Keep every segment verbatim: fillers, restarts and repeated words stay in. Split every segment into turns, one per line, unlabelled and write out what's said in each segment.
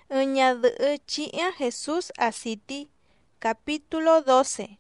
Ñadɨ'ɨ Jesús asiti. Capítulo doce.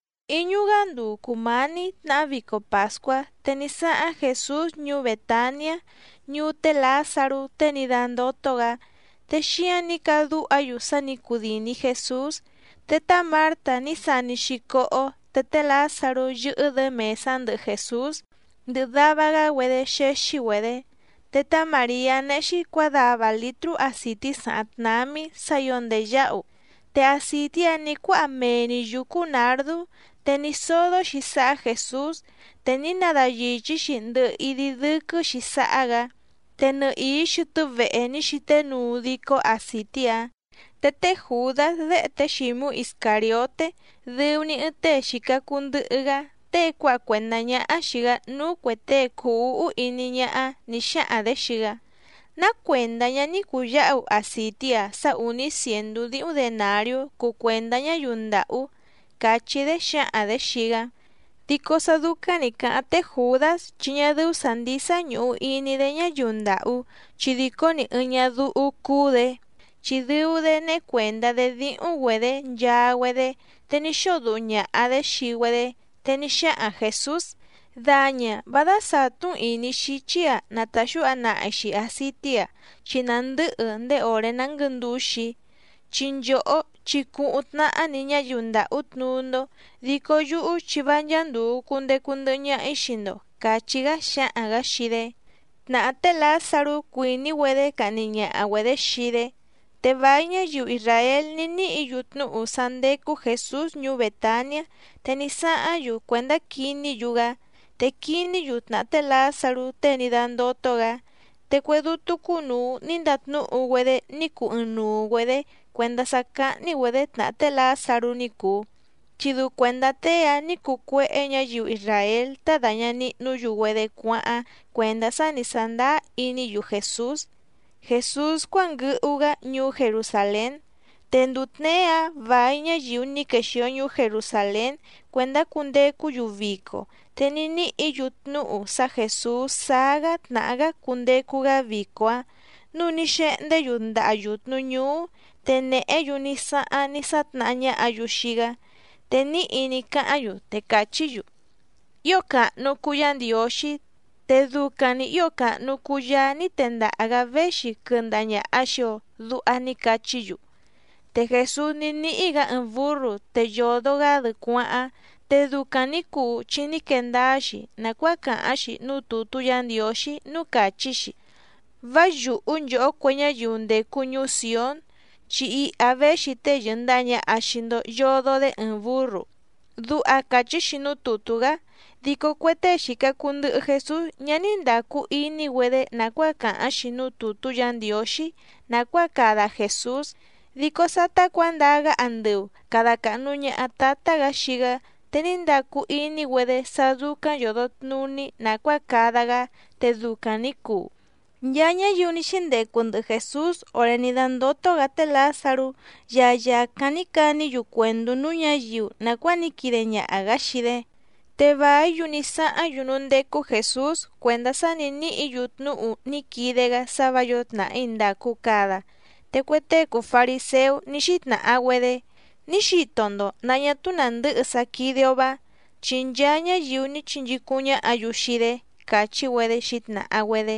Iñugandu kumani na viko Pascua, tenisa'a Jesús ñu Betania, ñu te Lázaro tenidandotoga, te xiani kadu'ayu sani kudini Jesús, te ta Marta ni sani xiko'o, te te Lázaro yɨ'ɨ mesa ndɨ Jesús, ndɨ davaga wede xexi wede. Te ta María ne'xi kuadava litru aciti sa'atnami sayondeya'u, te aciti-a ni kua'a meeni yuku nardu, te ni sodo-xi sa'a Jesús, te ni nadayɨchɨ-xi ndɨ idi dɨkɨ-xi sa'aga, te nɨ'i xɨtɨ ve'e ni xitenuu diko aciti-a. Te te Judas de'e te Ximu Iscariote, dɨu-ni ɨɨn tee xikaku ndɨ'ɨ-ga, tee kua'a kuenda ña'a-xiga nuu kue tee ku'u ini ña'a ni xa'an-de-xiga. Nakuendaña ni kuya'u aciti-a sa uni cientu di'un denariu kukuendaña yunda'u, kachi-de xa'an-de xiga. Diko sa dukani ka'an te Judas chi ñadɨu sa ndisa ñu'u ini-de ñayunda'u chi diko-ni ɨɨn ñadu'u kuu-de, chi dɨu-de ne'e kuenda-de di'un-güede nyaa-güede, te ni xodu'u ña'a-de xii-güede, te ni xa'an Jesús: —Daña, vada satun ini xichi-a nataxu'ha na'i-xi aciti-a chi nandɨ'ɨ nde ore nangɨnduxi, chi nyo'o chi ku'un tna'a-ni ñayunda'u tnuundo, diko yu'u chi vanyandu kundeku ndɨ'ɨ ña'i-xindo —kachi-ga xa'an-ga xii-de. Tna'a te Lázaro kuini-güede ka'ni ña'a-güede xii-de. Te vai ñayiu Israel ni ni'i yutnu'u sa ndeku Jesús ñuu Betania, te ni sa'an-yu kuenda kini-yu-ga, te kini-yu tna'a te Lázaro tee ni dandoto-ga, te kue dutu kunuu ni ndatnu'u-güede ni ku ɨɨn-nuu-güede kuenda sa ka'ni-güede tna'a te Lázaro ni kuu, chi du kuenda tee-a ni kuu kue'e ñayiu Israel tadaña ni'nu-yu-güede kua'an kuenda sa ni sandaa ini-yu Jesús. Jesús kuangɨ'u-ga ñuu Jerusalén, te ndutnee-a vai ñayiu ni kexio ñuu Jerusalén kuenda kundeku-yu viko, te ni ni'i yutnu'u sa Jesús saa-ga tna'a-ga kundeku-ga viko-a. Nuu ni xe'nde-yu nda'a yutnu ñuu, te ne'e-yu ni sa'an ni satna'a ña'a-yu xii-ga, te ni'i ni ka'an-yu te kachi-yu: —Io ka'nu kuu Yandioxi, te dukani io ka'nu kuu Yaa ni tenda'a-ga véxi kɨnda ña'a-xio —du'a ni kachi-yu. Te Jesús ni ni'i-ga ɨɨn burru te yodo-ga-dɨ kua'an, te dukan ni kuu chi ni kendaa-xi nakua'a ka'an-xi nuu tutu Yandioxi nuu kachi-xi: Va yu'u nyo'o kue ñayiu ndeku ñuu Sión, chi i'ya véxi tee yɨnda'a ña'a-xindo yodo-de ɨɨn burru. Du'a kachi-xi nuu tutu-ga. Diko kue tee xikaku ndɨ'ɨ Jesús ña ni ndaku ini-güede nakua'a ka'an-xi nuu tutu Yandioxi nakua'a kada Jesús, diko sa takuandaa-ga andɨu kada ka'nu ña'a Tata-ga xii-ga, te ni ndaku ini-güede sa dukan yodotnuni nakua'a kada-ga, te dukan ni kuu. Yaa ñayiu ni xindeku ndɨ'ɨ Jesús ore ni dandoto-ga te Lázaro, yaa yakan ni kani-yu kuentu nuu ñayiu nakua'a ni kide ña'a-ga xii-de. Te vai-yu ni sa'an-yu nuu ndeku Jesús kuenda sa ni ni'i yutnu'u ni kide-ga sava yo tna'i ndaku kada. Te kue tee kuu fariseu ni xitna'a-güede: —Ni xito‑ndo na ñatu nandɨ'ɨ sa kide‑o‑va, chi nchaa ñayiu ni chinchikun ña'a‑yu xii‑de —kachi-güede xitna'a-güede.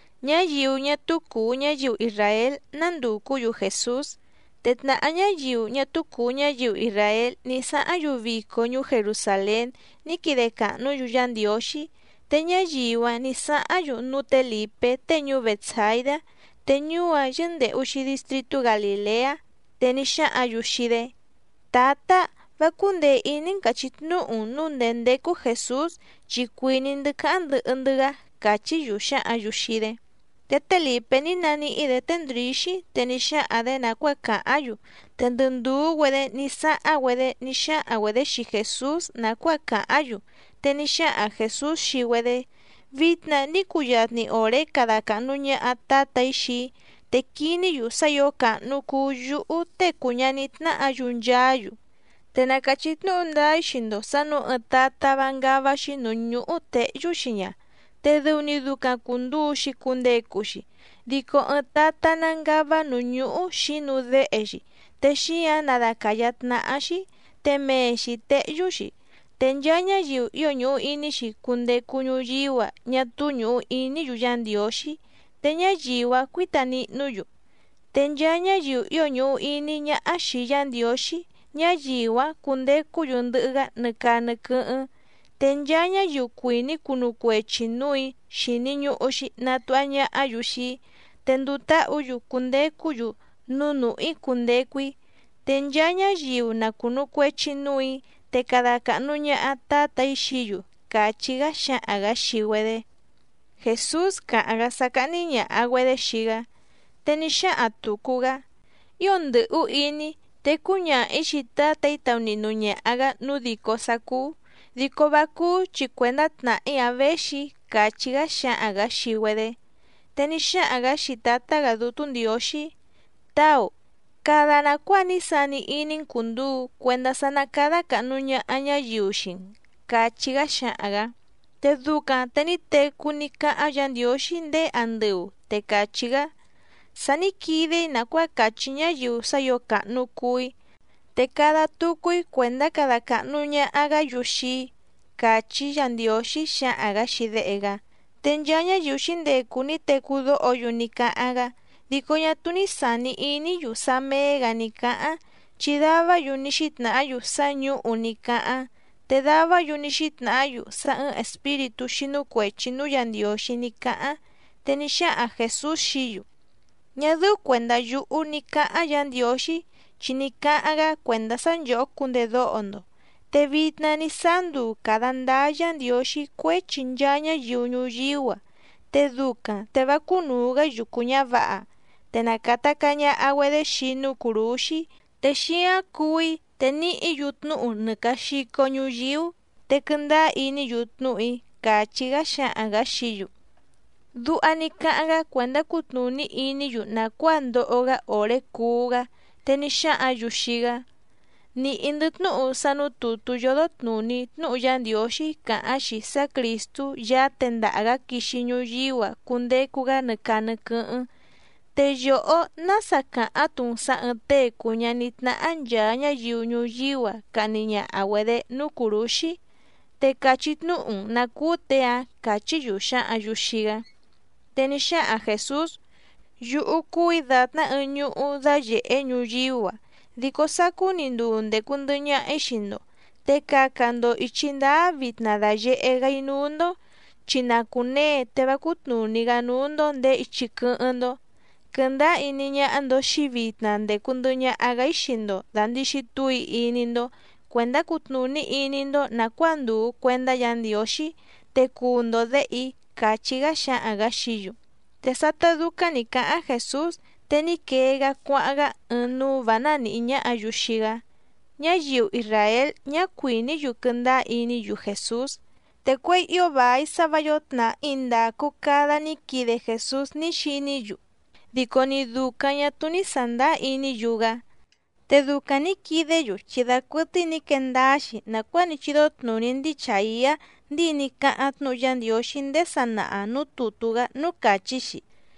Ñayiu ñatu kuu ñayiu Israel nanduku‑yu Jesús. Te tna'a ñayiu ñatu kuu ñayiu Israel ni sa'an‑yu viko ñuu Jerusalén ni kide ka'nu-yu Yandioxi, te ñayiu‑a ni sa'an‑yu nuu te Lipe tee ñuu Betsaida, te ñuu‑a yɨnde'u‑xi distritu Galilea, te ni xa'an‑yu xii‑de: —Tata, va kundee ini nkachitnu'un nuu ndee ndeku Jesús chi kuini‑ndɨ ka'an ndɨ'ɨ‑ndɨ‑ga —kachi‑yu xa'an‑yu xii‑de. Te te Lipe ni nani'i‑de te ndrixi, te ni xa'an‑de nakua'a ka'an‑yu, te ndɨ nduu‑güede ni sa'an‑güede ni xa'an‑güede xii Jesús nakua'a ka'an‑yu, te ni xa'an Jesús xii‑güede: —Vitna ni kuyatni ore kada ka'nu ña'a Tata‑i xii, te kini‑yu sa io ka'nu kuu yu'u tee kuu ñani tna'a‑yu nchaa‑yu. Te nakachitnu'u ndaa‑i xii‑ndo sa nuu ɨɨn tata vangava‑xi nuu ñu'ú te'yu‑xi ña, te dɨu‑ni dukan kunduu‑xi kundeku‑xi, diko ɨ tata nangava nu ñu'u xi nu de'exi, te xi'a nadakayatna'axi, te meexi te'yuxi, te nchaa ñayiu io ñu'u inixi kundeku ñuyiwa ñatu ñu'u iniyu Yá Ndióxi, te ñayiwa kuita ni'nuyu. Te nchaa ñayiu io ñu'u ini ña'a xi Yá Ndióxi, ñayiwa kundekuyu ndɨ'ɨga nɨkaa nɨkɨ'ɨn. Te nchaa ñayiu kuini kunukuechi nui xini ñu'uxi natu'a ña'ayu xi, te nduta'uyu kundekuyu nu nu'i kundekui. Te nchaa ñayiu nakunukuechi nui, te kada ka'nu ña'a Tátai xiyu, kachiga xa'aga xiwede. Jesús ka'aga saka'ni ña'aguede xiga, te ni xa'a tukuga: io ndɨ'u ini, te kuña'i xi Tátai tauninu ña'aga nu diko sakú, diko bakú chi kuenda tna'i a véxi, kachiga xa'aga xiwede. Te ni xa'aga xi Tátaga Dutu Ndióxi: Táu, kada naku'a ni sani inin kunduu kuenda sa nakada ka'nu ña'a ñayiu‑xin, kachiga xa'aga. Te dukan te ni teku ni ka'an Yá Ndióxi ndee andɨu, te kachiga: Sani kidei naku'a kachi ñayiu sayo ka'nu kui, te kada tukui kuenda kada ka'nu ña'agayu xi, kachi Yá Ndióxi xa'aga xi de'ega. Te nchaa ñayiu xindeku ni teku do'oyu ni ka'aga, diko ñatu ni sani iniyu sa mee‑ga ni ka'an, chi davayu ni xitna'ayu sa ñu'u ni ka'an, te davayu ni xitna'ayu sa ɨɨn espíritu xinukuechi nu Yá Ndióxi ni ka'an. Te ni xa'a Jesús xiyu: Ñadɨu kuenda yu'u ni ka'an Yá Ndióxi, chi ni ka'an‑ga kuenda sa nyo'o kundedo'o‑ndo. Te vitna ni sa'a‑nduu kada ndaa Yá Ndióxi kuechi nchaa ñayiu ñuyiwa, te dukan te va kunuu‑ga yuku ñava'a, te nakataka ña'aguede xi nu kuruxi, te xi'an kui te ni'i yutnu'u nɨka xiko ñuyiu, te kɨndaa ini yutnu'i, kachiga xa'aga xiyu. Du'a ni ka'an‑ga kuenda kutnuni iniyu naku'a ndo'o‑ga ore kuu‑ga, te ni xa'an‑yu xiga: Ni'i‑ndɨ tnu'u sa nu tutu yodo tnuni tnu'u Yá Ndióxi ka'an‑xi sa Kristu yaa tenda'a‑ga kixi ñuyiwa kundeku‑ga nɨkaa nɨkɨ'ɨn. Te yo'o nasa ka'an‑tun sa ɨɨn tee kuu ñani tna'a nchaa ñayiu ñuyiwa ka'ni ña'aguede nu kuruxi, te kachi tnu'un nakuu tee‑a, kachiyu xa'an‑yu xiga. Te ni xa'a Jesús: Yu'u kui datna ɨɨn ñu'ú daye'e ñuyiwa, diko sakú ni nduu ndeku ndɨ ña'i xii‑ndo, te kaka‑ndo ichi ndaa vitna daye'e‑gai nuu‑ndo, chi nakunee te va kutnuni‑ga nuu‑ndo ndee ichi kɨ'ɨn‑ndo. Kɨndaa ini ña'a‑ndo xi vitna ndeku ndɨ ña'a‑gai xii‑ndo dandixi‑tui ini‑ndo kuenda kutnuni ini‑ndo naku'a nduu kuenda Yá Ndióxi, te kuu‑ndo de'i, kachiga xa'aga xiyu. Te sata dukan ni ka'an Jesús, te ni kee‑ga kua'an‑ga ɨɨn nuu va nani'i ña'ayu xiga. Ñayiu Israel ñakuiniyu kɨndaa iniyu Jesús, te kuei io vai savayo tna'i ndaku kada ni kide Jesús ni xiniyu, diko ni dukan ñatu ni sandaa iniyu‑ga. Te dukan ni kideyu chi dakuɨtɨ ni kendaa‑xi naku'a ni chido tnuni ndi Chaiya ndii ni ka'an tnu'u Yá Ndióxi ndee sana'a nu tutu‑ga nu kachi‑xi: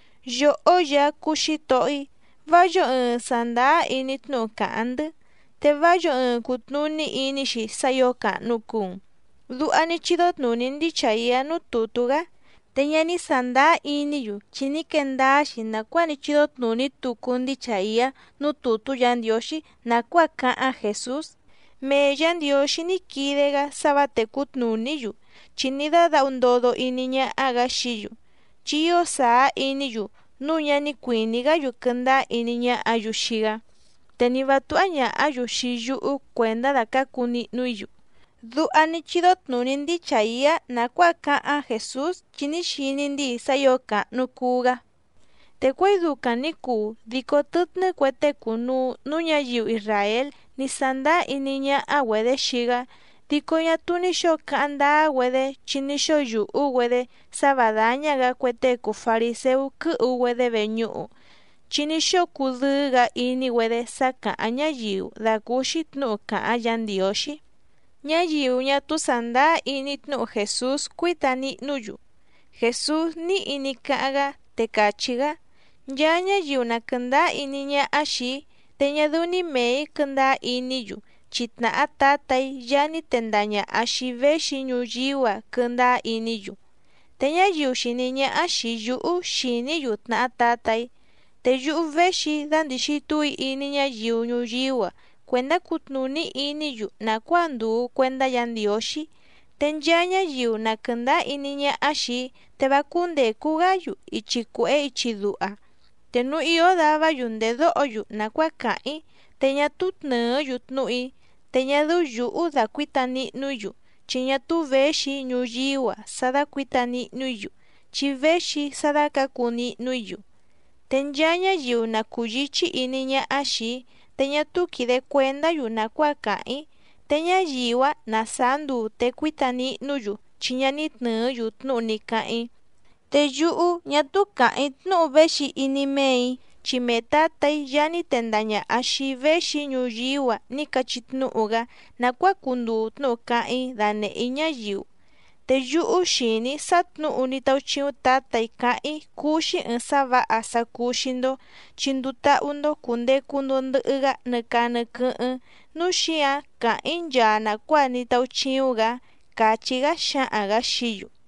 Yo'o yaa kuu xito'i, vayo ɨɨn sandaa ini tnu'u ka'an‑ndɨ, te vayo ɨɨn kutnuni ini‑xi sayo ka'nu kuun. Du'a ni chido tnuni ndi Chaiya nu tutu‑ga, te ña ni sandaa iniyu chi ni kendaa‑xi naku'a ni chido tnuni tuku ndi Chaiya nu tutu Yá Ndióxi naku'a ka'an Jesús. Mee Yá Ndióxi ni kide‑ga sava te kutnuniyu, chi ni dada'u ndodo ini ña'a‑ga xiyu, chi io saa iniyu nu ña ni kuini‑gayu kɨndaa ini ña'ayu xiga, te ni va tu'va ña'ayu xi yu'u kuenda dakaku ni'nuiyu. Du'a ni chido tnuni ndi Chaiya naku'a ka'an Jesús, chi ni xini‑ndi sayo ka'nu kuu‑ga. Te kuei dukan ni kuu, diko tɨtnɨ kue tee kunuu nu ñayiu Israel ni sandaa ini ña'aguede xiga, diko ñatu ni xo ka'an ndaa‑güede chi ni xo yu'u‑güede sava daña‑ga kue tee kuu fariseu kɨ'vɨ‑güede veñu'u, chi ni xo kudɨɨ‑ga ini‑güede sa ka'an ñayiu dakuxi tnu'u ka'an Yá Ndióxi. Ñayiu ñatu sandaa ini tnu'u Jesús kuita ni'nuyu. Jesús ni'i ni ka'an‑ga te kachi‑ga: Yaña yu na kanda iniña ashi, teña duni mei kanda iniyu, chitna atatay yani tendaña ashi veshi ñuyiwa kanda iniyu. Teña yu shiniña ashi yu shini yu tna atatay, te yu veshi dandi shitui iniña yu ñuyiwa, cuenda kutnuni iniyu na cuandu cuenda yandioshi, tenyaña yu na kanda iniña ashi, te bakunde kugayu ichikue ichidua. Tenu iyo daba yunde do'oyu na kuaka'i, teña tutnɨ yutnu'i, teña du yu'u dakuita ni'nuyu, chiña tu veshi ñuyiwa sada kuita ni'nuyu, chi veshi sada kaku ni'nuyu. Tenyaña yu na kuyichi iniña ashi, teña tu kide cuenda yu na kuaka'i, teña yiwa na sandu te kuita ni'nuyu, chiña nitnɨ yutnu nika'i. Te yu'u ñatu ka'i tnu veshi inimei, chime tatay yani tendaña ashi veshi ñuyiwa nikachitnu'uga na kuakundu tnu ka'i dane'iña yu. Te yu'u shini satnu'u nitauchiu tatay ka'i kuxi ɨɨn sava'a sakuxindo, chinduta'undo kundekundo ndɨ'ɨga nɨka nɨkɨ'ɨn, nu xia ka'i nya nakua nitauchiuga, kachiga xa'anga xiyu.